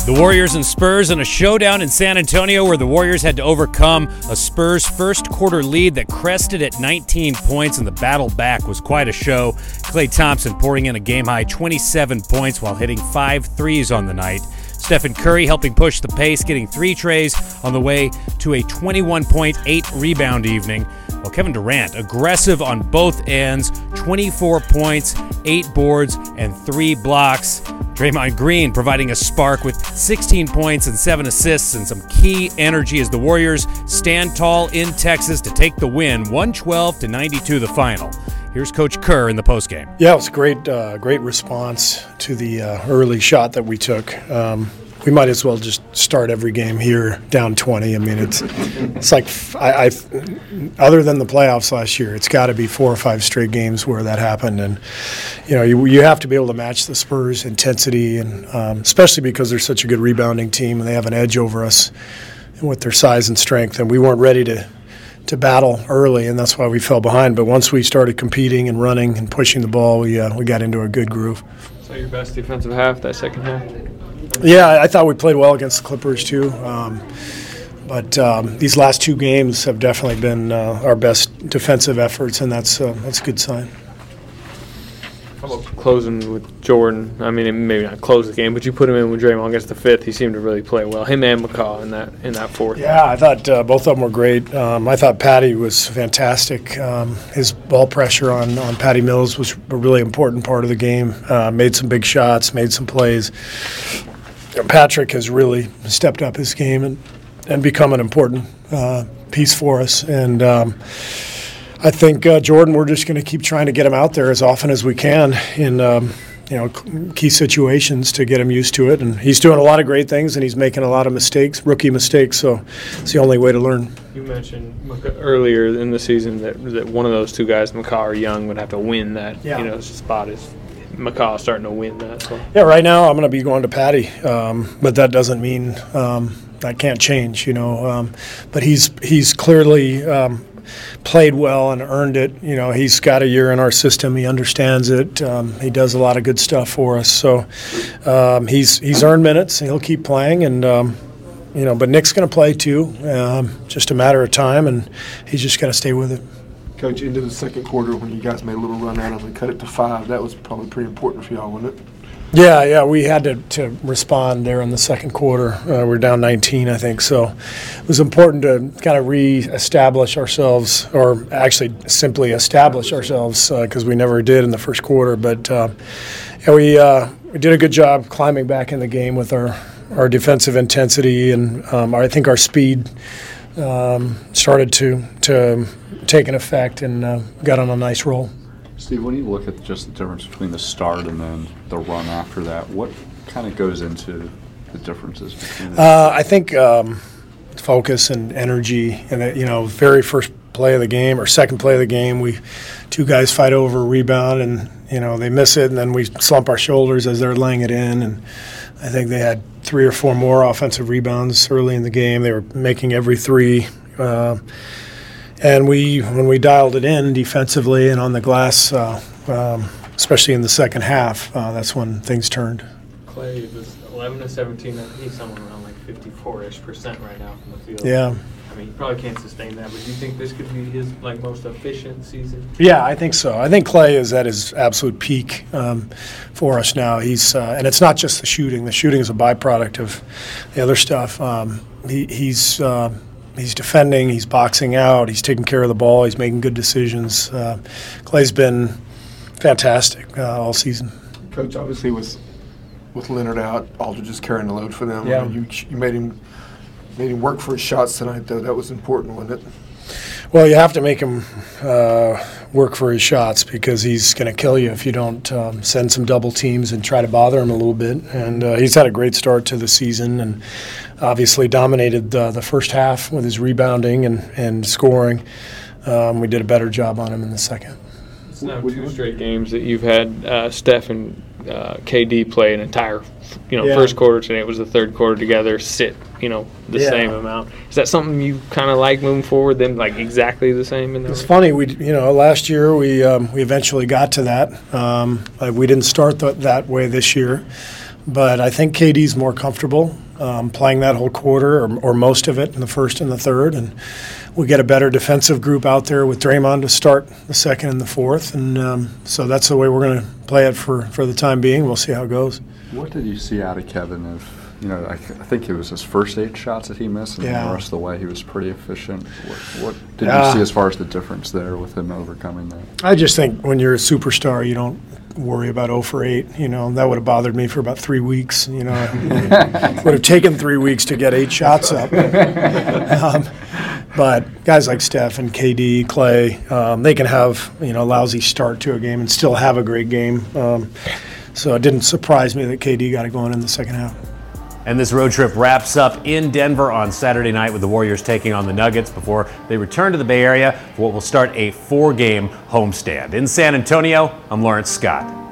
The Warriors and Spurs in a showdown in San Antonio where the Warriors had to overcome a Spurs first quarter lead that crested at 19 points, and the battle back was quite a show. Klay Thompson pouring in a game-high 27 points while hitting 5 threes on the night. Stephen Curry helping push the pace, getting 3 trays on the way to a 21-point, 8-rebound evening. While Kevin Durant, aggressive on both ends, 24 points, 8 boards, and 3 blocks. Draymond Green providing a spark with 16 points and 7 assists and some key energy as the Warriors stand tall in Texas to take the win, 112-92 the final. Here's Coach Kerr in the postgame. Yeah, it was a great response to the early shot that we took. We might as well just start every game here down 20. I mean, it's like other than the playoffs last year, it's got to be 4 or 5 straight games where that happened. And you have to be able to match the Spurs' intensity, and especially because they're such a good rebounding team and they have an edge over us with their size and strength. And we weren't ready to battle early, and that's why we fell behind. But once we started competing and running and pushing the ball, we got into a good groove. So your best defensive half, that second half? Yeah, I thought we played well against the Clippers too. But these last 2 games have definitely been our best defensive efforts, and that's a good sign. How about closing with Jordan? I mean, maybe not close the game, but you put him in with Draymond against the 5th. He seemed to really play well. Him and McCaw in that 4th. Yeah, I thought both of them were great. I thought Patty was fantastic. His ball pressure on Patty Mills was a really important part of the game. Made some big shots, made some plays. Patrick has really stepped up his game and become an important piece for us. And I think Jordan, we're just going to keep trying to get him out there as often as we can in key situations to get him used to it. And he's doing a lot of great things, and he's making a lot of mistakes, rookie mistakes. So it's the only way to learn. You mentioned earlier in the season that one of those 2 guys, McCaw or Young, would have to win that spot. Is McCaw starting to win that? So. Yeah, right now I'm going to be going to Patty, but that doesn't mean that can't change, but he's clearly played well and earned it. He's got a year in our system. He understands it. He does a lot of good stuff for us. So he's earned minutes, and he'll keep playing. And but Nick's going to play too. Just a matter of time, and he's just got to stay with it. Coach, into the second quarter when you guys made a little run at them and cut it to 5, that was probably pretty important for y'all, wasn't it? Yeah, we had to respond there in the second quarter. We're down 19, I think. So it was important to kind of re-establish ourselves, or actually simply establish ourselves, because we never did in the first quarter. But we did a good job climbing back in the game with our defensive intensity, and I think our speed started to take an effect and got on a nice roll. Steve, when you look at just the difference between the start and then the run after that, what kind of goes into the differences between them? I think focus and energy, and very first play of the game or second play of the game, 2 guys fight over a rebound, and they miss it, and then we slump our shoulders as they're laying it in. And I think they had 3 or 4 more offensive rebounds early in the game. They were making every 3. And when we dialed it in defensively and on the glass, especially in the second half, that's when things turned. Klay was 11 of 17. I think he's somewhere around like 54% right now from the field. Yeah. I mean, he probably can't sustain that, but do you think this could be his most efficient season? Yeah, I think so. I think Klay is at his absolute peak for us now. He's and it's not just the shooting. The shooting is a byproduct of the other stuff. He's defending, he's boxing out, he's taking care of the ball, he's making good decisions. Klay's been fantastic all season. Coach, obviously with Leonard out, Aldridge carrying the load for them. Yeah. You made him work for his shots tonight, though. That was important, wasn't it? Well, you have to make him work for his shots, because he's going to kill you if you don't send some double teams and try to bother him a little bit. And he's had a great start to the season, and obviously dominated the first half with his rebounding and scoring. We did a better job on him in the second. It's now 2 straight games that you've had Steph and KD play an entire first quarter today. It was the third quarter together, sit the same amount. Is that something you kind of like moving forward, then like exactly the same? It's funny, last year we eventually got to that. We didn't start that way this year, but I think KD's more comfortable playing that whole quarter or most of it in the first and the third, and we get a better defensive group out there with Draymond to start the second and the fourth, and so that's the way we're going to play it for the time being. We'll see how it goes. What did you see out of Kevin? I think it was his first 8 shots that he missed, and then the rest of the way he was pretty efficient. What did you see as far as the difference there with him overcoming that? I just think when you're a superstar, you don't worry about 0 for 8. That would have bothered me for about 3 weeks. It would have taken 3 weeks to get 8 shots up. But guys like Steph and KD, Clay, they can have a lousy start to a game and still have a great game. So it didn't surprise me that KD got it going in the second half. And this road trip wraps up in Denver on Saturday night with the Warriors taking on the Nuggets before they return to the Bay Area for what will start a 4-game homestand. In San Antonio, I'm Lawrence Scott.